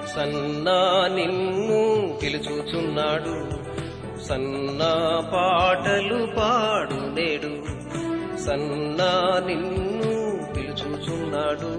సన్నా నిన్ను పిలుచుచున్నాడు, సన్నా పాటలు పాడు నేడు. సన్నా నిన్ను పిలుచుచున్నాడు,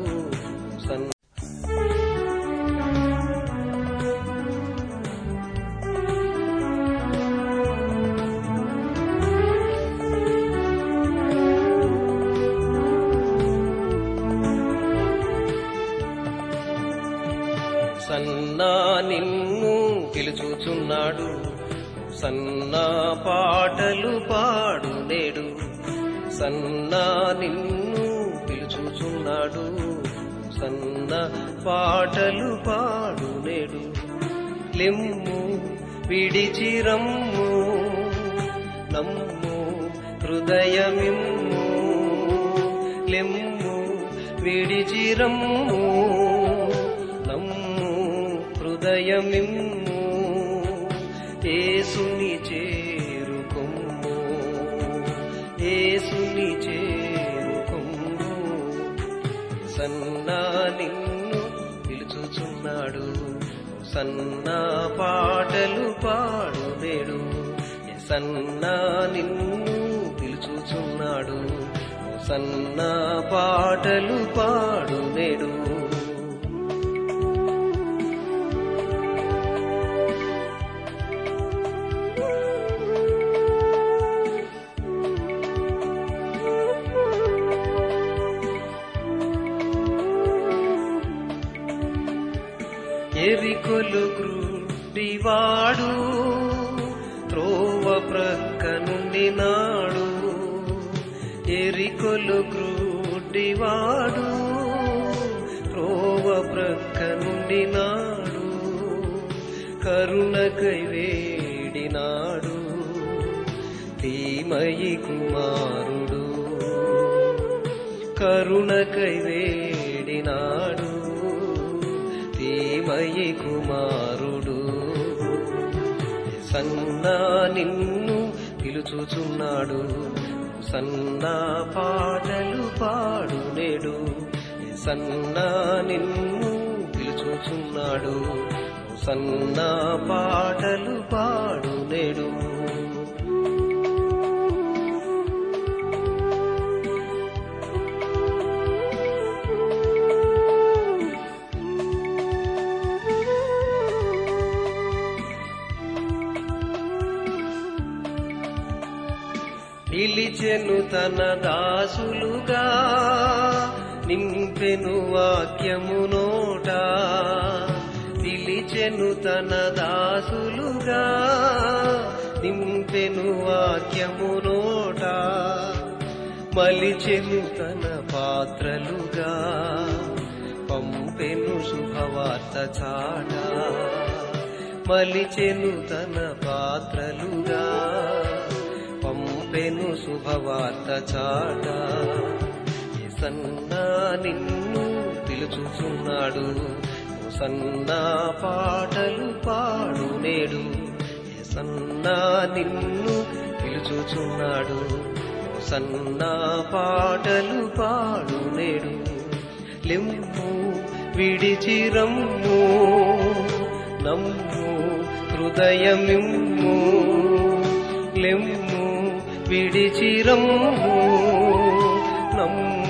సన్నా నిన్ను పిలుచుచున్నాడు, సన్నా పాటలు పాడు నేడు. సన్నా నిన్ను పిలుచుచున్నాడు, సన్నా పాటలు పాడు నేడు. లెమ్ము విడిచిరమ్ము, నమ్ము హృదయమిమ్ము. లెమ్ము విడిచిరమ్ము, నమ్ము హృదయమిమ్ము. యేసుని చేరుకొమ్ము, యేసుని చేరుకొమ్ము. సన్నా నిన్ను పిలుచుచున్నాడు, సన్నా పాటలు పాడు నేడు. సన్నా నిన్ను పిలుచుచున్నాడు, సన్నా పాటలు పాడు నేడు. ఎరికొలు గ్రుడ్డివాడు త్రోవ ప్రక్క నుండి నాడు. ఎరికొలు గ్రుడ్డివాడు త్రోవ ప్రక్క నుండి నాడు. కరుణకై వేడినాడు తీమయి కుమారుడు. కరుణకై వేడినాడు తీమయి కుమారుడు. సన్నా నిన్ను పిలుచుచున్నాడు, సన్నా పాటలు పాడు నేడు. సన్నా నిన్ను పిలుచుచున్నాడు, సన్నా పాటలు పాడు నేడు. పిలిచెను తన దాసులుగా, నింపెను వాక్యము నోట. పిలిచెను తన దాసులుగా, నింపెను వాక్యము నోట. మలిచెను తన పాత్రలుగా, పంపెను శుభవార్త చాట. మలిచెను తన పాత్రలుగా, పంపెను శుభవార్త చాట. సన్నా నిన్ను పిలుచుచున్నాడు, సన్నా పాటలు పాడు నేడు. సన్నా నిన్ను పిలుచుచున్నాడు, సన్నా పాటలు పాడు నేడు. లెమ్ము విడిచిరమ్ము, నమ్ము హృదయమిమ్ము. లెమ్ము విడిచిరమ్ము, నమ్ము